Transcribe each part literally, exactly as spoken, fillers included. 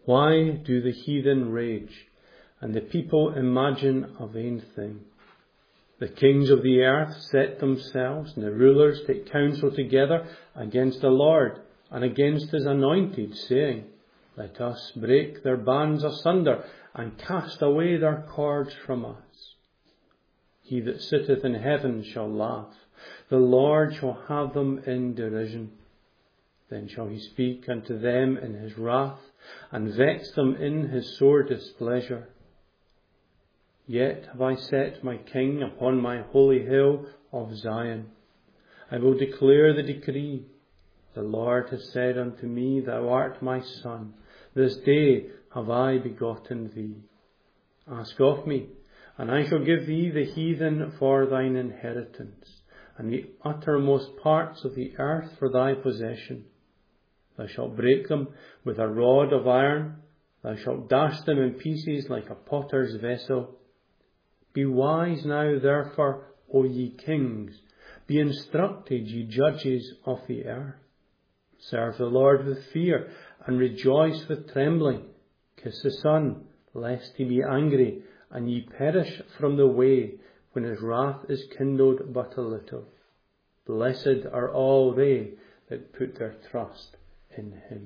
Why do the heathen rage, and the people imagine a vain thing? The kings of the earth set themselves, and the rulers take counsel together against the Lord and against his anointed, saying, Let us break their bands asunder, and cast away their cords from us. He that sitteth in heaven shall laugh. The Lord shall have them in derision. Then shall he speak unto them in his wrath, and vex them in his sore displeasure. Yet have I set my King upon my holy hill of Zion. I will declare the decree. The Lord has said unto me, Thou art my son. This day have I begotten thee. Ask of me, and I shall give thee the heathen for thine inheritance, and the uttermost parts of the earth for thy possession. Thou shalt break them with a rod of iron. Thou shalt dash them in pieces like a potter's vessel. Be wise now, therefore, O ye kings. Be instructed, ye judges of the earth. Serve the Lord with fear, and rejoice with trembling. Kiss the Son, lest he be angry, and ye perish from the way, when his wrath is kindled but a little. Blessed are all they that put their trust in him.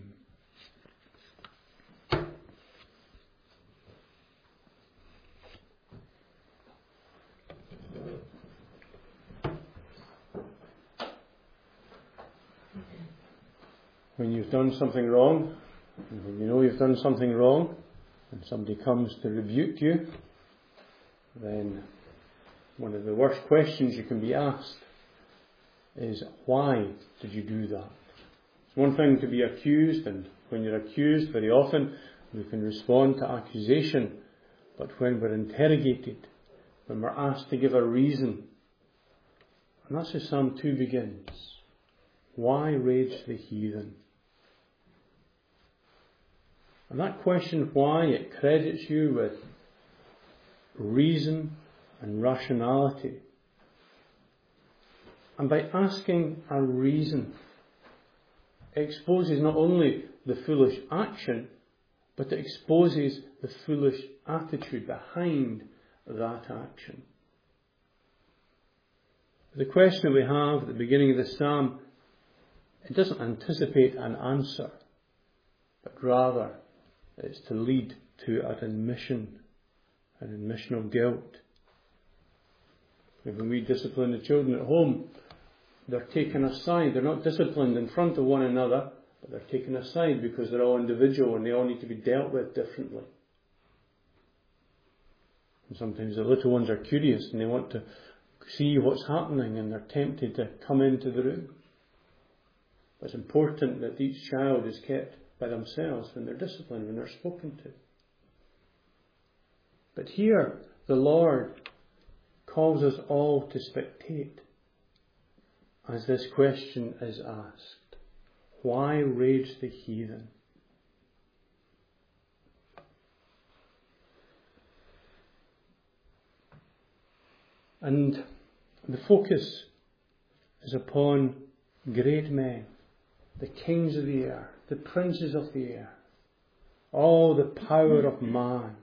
When you've done something wrong, and when you know you've done something wrong, and somebody comes to rebuke you, then one of the worst questions you can be asked is, why did you do that? It's one thing to be accused, and when you're accused, very often we can respond to accusation. But when we're interrogated, when we're asked to give a reason, and that's how Psalm two begins. Why rage the heathen? And that question, why, it credits you with reason and rationality. And by asking a reason, it exposes not only the foolish action, but it exposes the foolish attitude behind that action. The question we have at the beginning of the psalm, it doesn't anticipate an answer, but rather it's to lead to an admission, an admission of guilt. When we discipline the children at home, they're taken aside. They're not disciplined in front of one another, but they're taken aside because they're all individual and they all need to be dealt with differently. And sometimes the little ones are curious and they want to see what's happening, and they're tempted to come into the room. But it's important that each child is kept by themselves when they're disciplined, when they're spoken to. But here, the Lord calls us all to spectate as this question is asked. Why rage the heathen? And the focus is upon great men, the kings of the earth, the princes of the earth, all the power of man.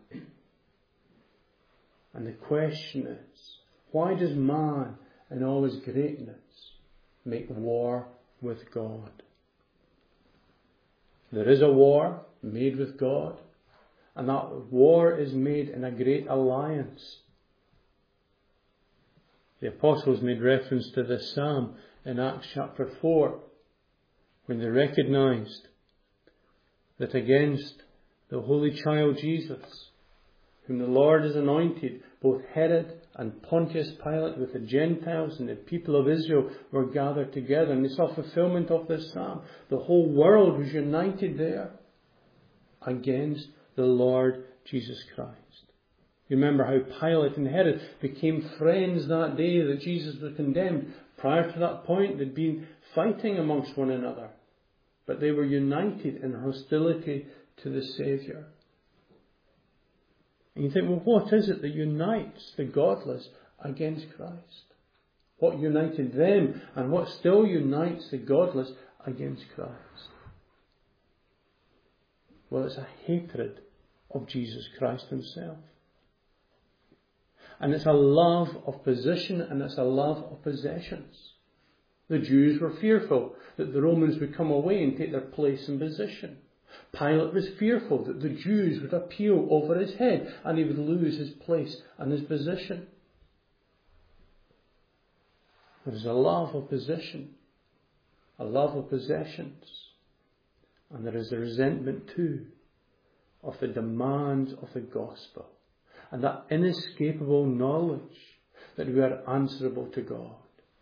And the question is, why does man in all his greatness make war with God? There is a war made with God, and that war is made in a great alliance. The apostles made reference to this psalm in Acts chapter four, when they recognized that against the Holy Child Jesus, whom the Lord has anointed, both Herod and Pontius Pilate with the Gentiles and the people of Israel were gathered together. And they saw fulfillment of this psalm. The whole world was united there against the Lord Jesus Christ. You remember how Pilate and Herod became friends that day that Jesus was condemned. Prior to that point, they'd been fighting amongst one another. But they were united in hostility to the Saviour. And you think, well, what is it that unites the godless against Christ? What united them, and what still unites the godless against Christ? Well, it's a hatred of Jesus Christ himself. And it's a love of position, and it's a love of possessions. The Jews were fearful that the Romans would come away and take their place and position. Pilate was fearful that the Jews would appeal over his head and he would lose his place and his position. There's a love of position, a love of possessions, and there is a resentment too of the demands of the gospel and that inescapable knowledge that we are answerable to God.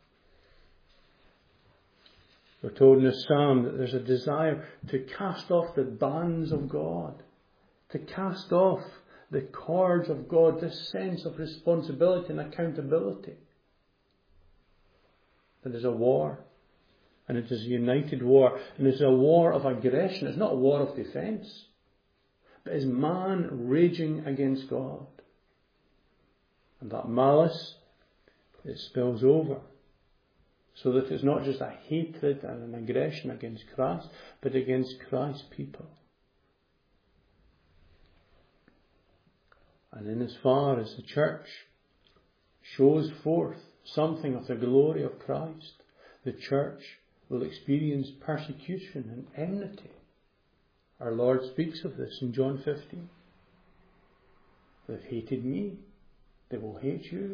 We're told in the psalm that there's a desire to cast off the bands of God, to cast off the cords of God, this sense of responsibility and accountability. There is a war, and it is a united war, and it's a war of aggression. It's not a war of defence, but it's man raging against God. And that malice, it spills over. So that it's not just a hatred and an aggression against Christ, but against Christ's people. And in as far as the church shows forth something of the glory of Christ, the church will experience persecution and enmity. Our Lord speaks of this in John fifteen. They've hated me, they will hate you.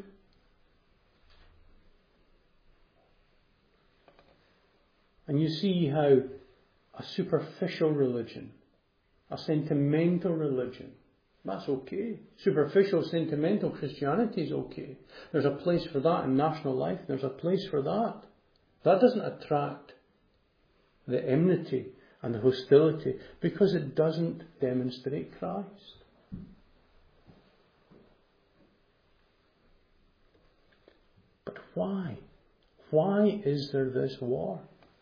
And you see how a superficial religion, a sentimental religion, that's okay. Superficial, sentimental Christianity is okay. There's a place for that in national life. There's a place for that. That doesn't attract the enmity and the hostility because it doesn't demonstrate Christ. But why? Why is there this war?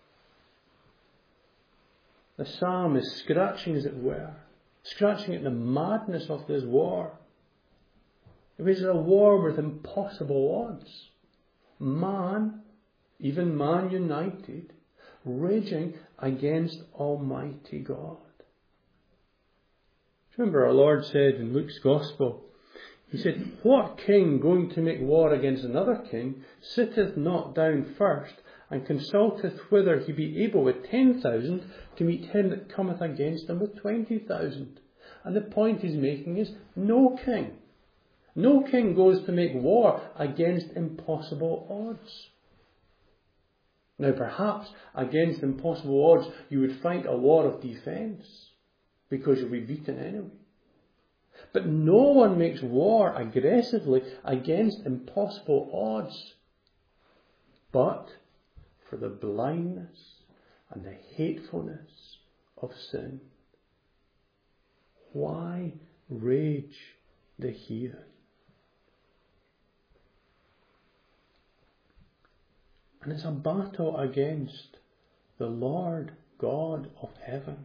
The psalm is scratching, as it were, scratching at the madness of this war. It was a war with impossible odds. Man, even man united, raging against Almighty God. Remember our Lord said in Luke's Gospel, He said, "What king going to make war against another king sitteth not down first and consulteth whether he be able with ten thousand to meet him that cometh against him with twenty thousand. And the point he's making is, no king. No king goes to make war against impossible odds. Now perhaps against impossible odds you would fight a war of defence because you'll be beaten anyway. But no one makes war aggressively against impossible odds. But for the blindness and the hatefulness of sin. Why rage the heathen? And it's a battle against the Lord God of heaven.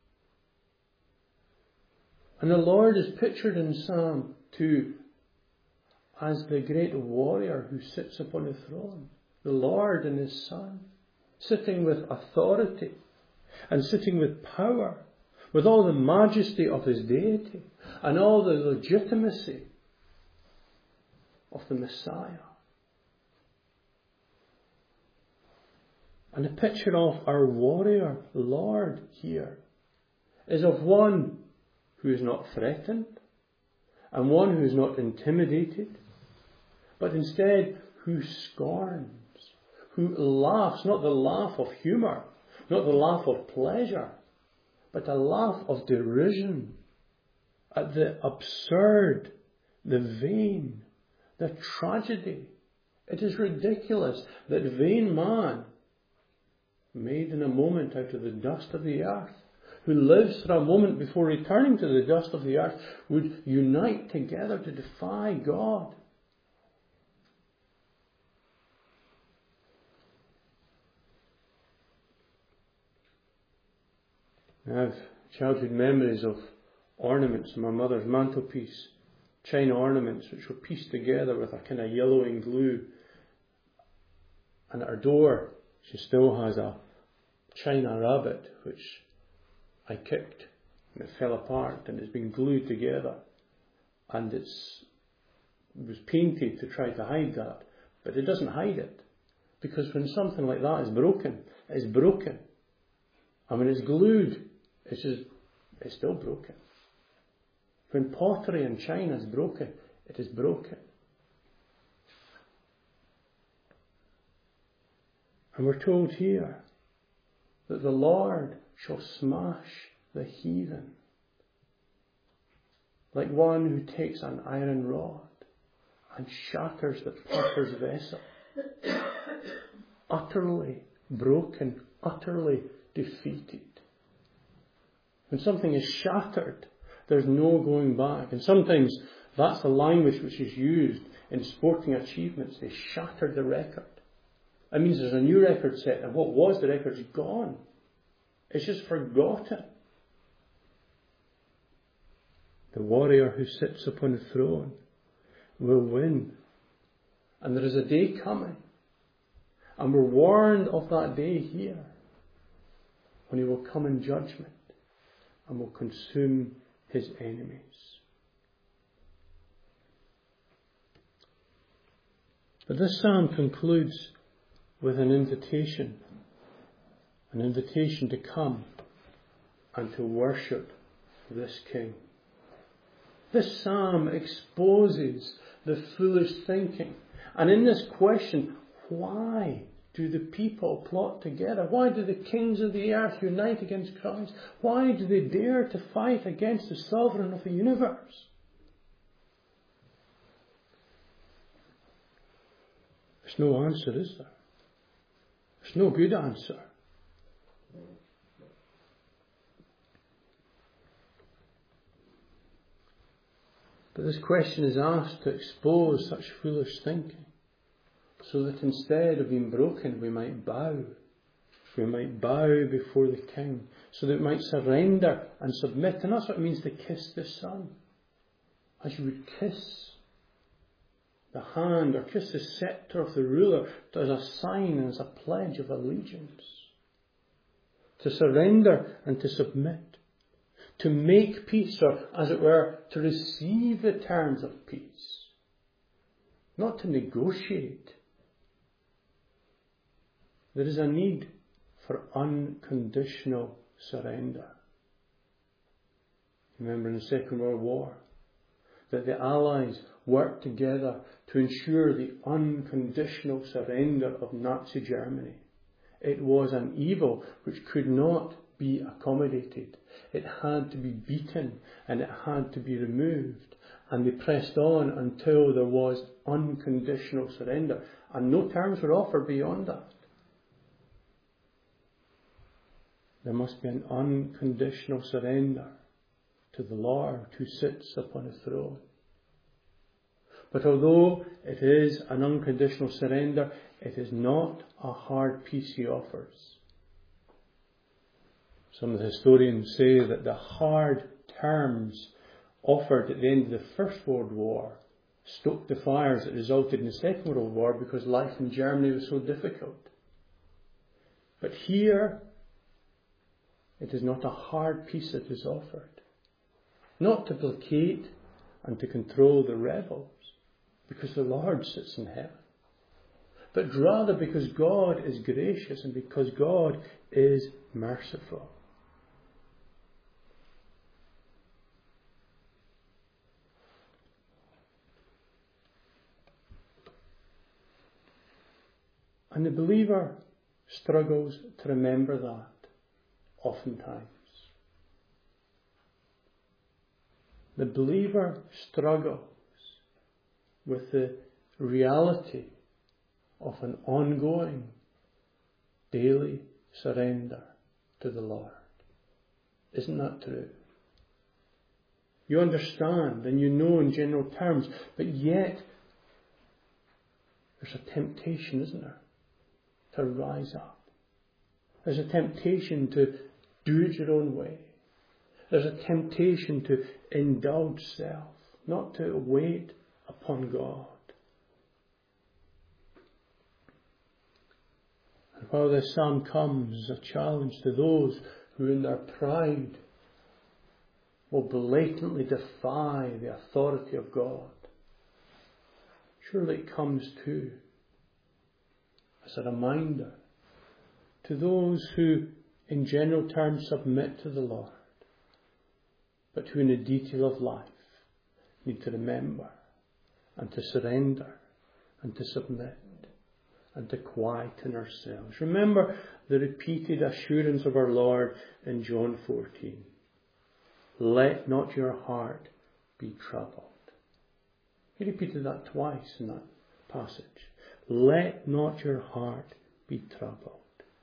And the Lord is pictured in Psalm two as the great warrior who sits upon the throne. The Lord and His Son, sitting with authority and sitting with power, with all the majesty of His deity and all the legitimacy of the Messiah. And the picture of our warrior Lord here is of one who is not threatened and one who is not intimidated, but instead who scorns, who laughs, not the laugh of humour, not the laugh of pleasure, but a laugh of derision at the absurd, the vain, the tragedy. It is ridiculous that vain man, made in a moment out of the dust of the earth, who lives for a moment before returning to the dust of the earth, would unite together to defy God. I have childhood memories of ornaments on my mother's mantelpiece, china ornaments which were pieced together with a kind of yellowing glue. And at her door, she still has a china rabbit which I kicked And it fell apart and it's been glued together. And it's, it was painted to try to hide that. But it doesn't hide it. Because when something like that is broken, it's broken. And when it's glued, it's just, it's still broken. When pottery in China is broken, it is broken. And we're told here that the Lord shall smash the heathen like one who takes an iron rod and shatters the potter's vessel. Utterly broken, utterly defeated. When something is shattered, there's no going back. And sometimes that's the language which is used in sporting achievements. They shattered the record. That means there's a new record set, and what was the record is gone. It's just forgotten. The warrior who sits upon the throne will win. And there is a day coming. And we're warned of that day here, when he will come in judgment and will consume his enemies. But this psalm concludes with an invitation, an invitation to come and to worship this King. This psalm exposes the foolish thinking. And in this question, why do the people plot together? Why do the kings of the earth unite against Christ? Why do they dare to fight against the sovereign of the universe? There's no answer, is there? There's no good answer. But this question is asked to expose such foolish thinking, so that instead of being broken, we might bow. We might bow before the King, so that we might surrender and submit. And that's what it means to kiss the Son. As you would kiss the hand or kiss the sceptre of the ruler as a sign and as a pledge of allegiance. To surrender and to submit. To make peace, or as it were, to receive the terms of peace. Not to negotiate. There is a need for unconditional surrender. Remember in the Second World War that the Allies worked together to ensure the unconditional surrender of Nazi Germany. It was an evil which could not be accommodated. It had to be beaten and it had to be removed. And they pressed on until there was unconditional surrender. And no terms were offered beyond that. There must be an unconditional surrender to the Lord who sits upon a throne. But although it is an unconditional surrender, it is not a hard peace he offers. Some of the historians say that the hard terms offered at the end of the First World War stoked the fires that resulted in the Second World War because life in Germany was so difficult. But here, it is not a hard peace that is offered. Not to placate and to control the rebels, because the Lord sits in heaven. But rather because God is gracious and because God is merciful. And the believer struggles to remember that oftentimes. The believer struggles with the reality of an ongoing daily surrender to the Lord. Isn't that true? You understand and you know in general terms, but yet there's a temptation, isn't there, to rise up. There's a temptation to do it your own way. There's a temptation to indulge self, not to wait upon God. And while this psalm comes as a challenge to those who in their pride will blatantly defy the authority of God. Surely it comes too as a reminder to those who in general terms submit to the Lord, but who in the detail of life need to remember and to surrender and to submit and to quieten ourselves. Remember the repeated assurance of our Lord in John fourteen. Let not your heart be troubled. He repeated that twice in that passage. Let not your heart be troubled.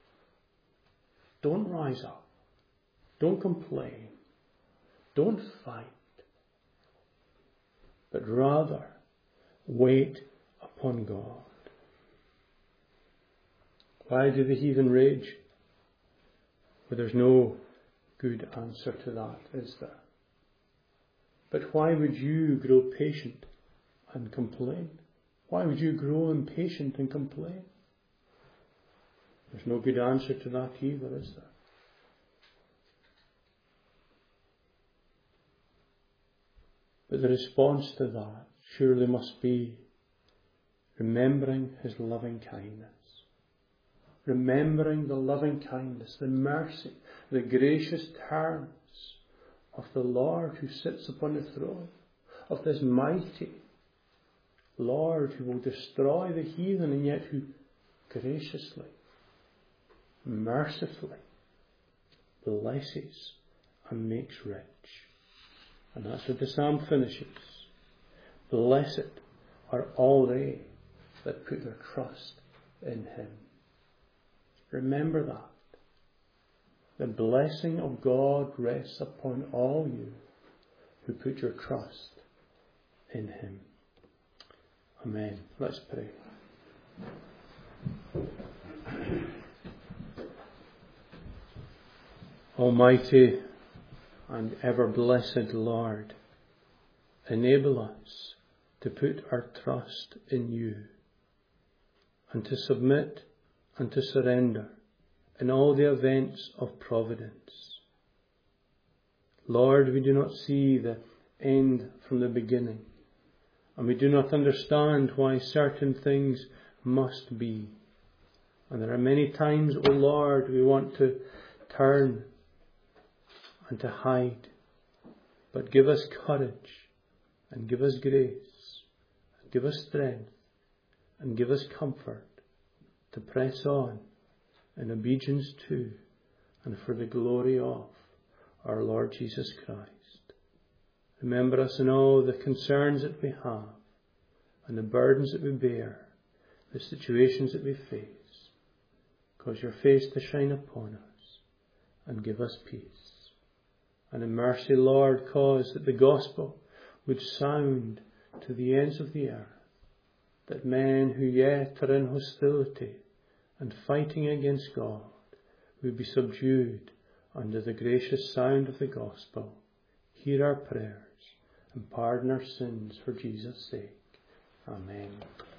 Don't rise up. Don't complain. Don't fight. But rather wait upon God. Why do the heathen rage? Well, there's no good answer to that, is there? But why would you grow patient and complain? Why would you grow impatient and complain? There's no good answer to that either, is there? But the response to that surely must be remembering His loving kindness. Remembering the loving kindness, the mercy, the gracious terms of the Lord who sits upon the throne, of this mighty Lord who will destroy the heathen and yet who graciously, mercifully blesses and makes rich. And that's what the psalm finishes. Blessed are all they that put their trust in Him. Remember that. The blessing of God rests upon all you who put your trust in Him. Amen. Let's pray. Almighty and ever blessed Lord, enable us to put our trust in You and to submit and to surrender in all the events of providence. Lord, we do not see the end from the beginning, and we do not understand why certain things must be. And there are many times, O Lord, we want to turn and to hide. But give us courage and give us grace and give us strength and give us comfort to press on in obedience to and for the glory of our Lord Jesus Christ. Remember us in all the concerns that we have and the burdens that we bear, the situations that we face. Cause Your face to shine upon us and give us peace. And in mercy, Lord, cause that the gospel would sound to the ends of the earth, that men who yet are in hostility and fighting against God would be subdued under the gracious sound of the gospel. Hear our prayers and pardon our sins for Jesus' sake. Amen.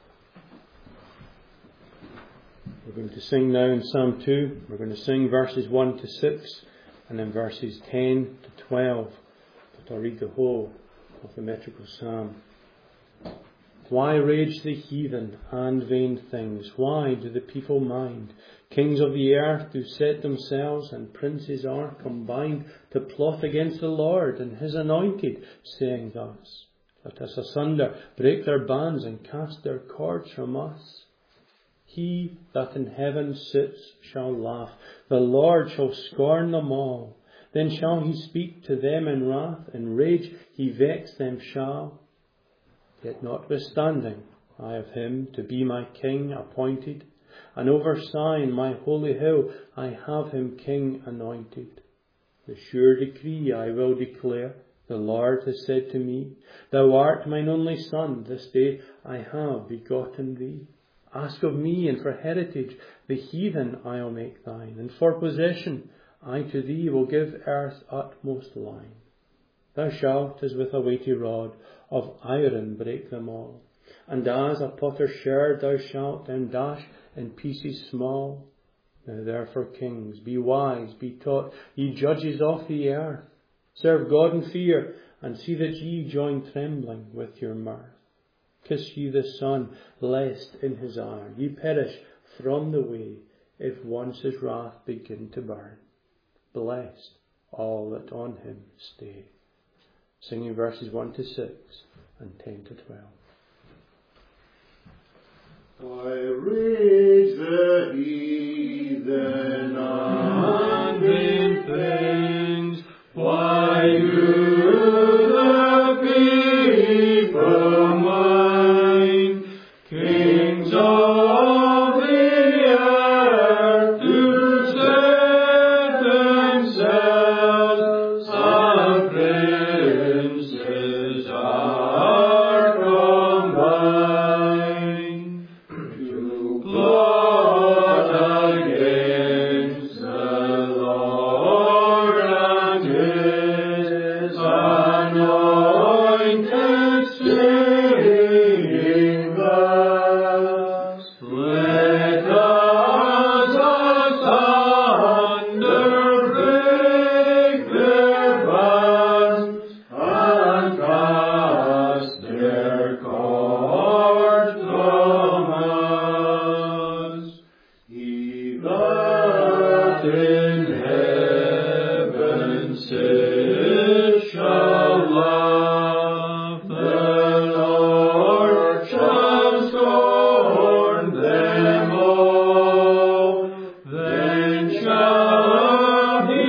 We're going to sing now in Psalm two. We're going to sing verses one to six and then verses ten to twelve. But I'll read the whole of the metrical psalm. Why rage the heathen and vain things? Why do the people mind? Kings of the earth do set themselves, and princes are combined to plot against the Lord and His anointed, saying thus, let us asunder break their bands and cast their cords from us. He that in heaven sits shall laugh, the Lord shall scorn them all. Then shall He speak to them in wrath, in rage He vex them shall. Yet notwithstanding, I have Him to be my King appointed, and over Zion my holy hill I have Him King anointed. The sure decree I will declare, the Lord has said to me, Thou art mine only Son, this day I have begotten thee. Ask of me, and for heritage the heathen I'll make thine, and for possession I to thee will give earth's utmost line. Thou shalt, as with a weighty rod of iron, break them all, and as a potter's sherd thou shalt them dash in pieces small. Now therefore, kings, be wise, be taught, ye judges of the earth. Serve God in fear, and see that ye join trembling with your mirth. Kiss ye the Son, lest in his ire ye perish from the way, if once his wrath begin to burn. Blessed all that on him stay. Singing verses one to six and ten to twelve. I rage the heathen and in things, why do the people mine, kings of the earth, to set themselves, and princes are combined, to plot against the Lord and his anointed, singing thus, let us asunder break their bands, and cast their cords from us. He that in heaven sits shall laugh, the Lord shall scorn them all. Then shall he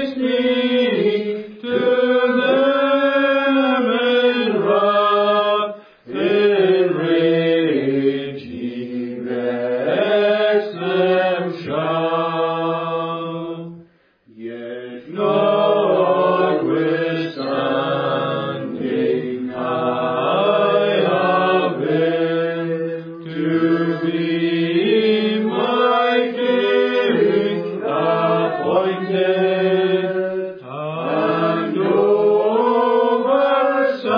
speak to them in wrath, in rage he vex them shall. Yet notwithstanding, I have been to be my King appointed, and over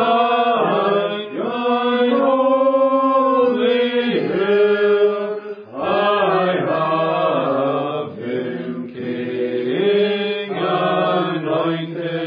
Zion holy hill I have him King anointed.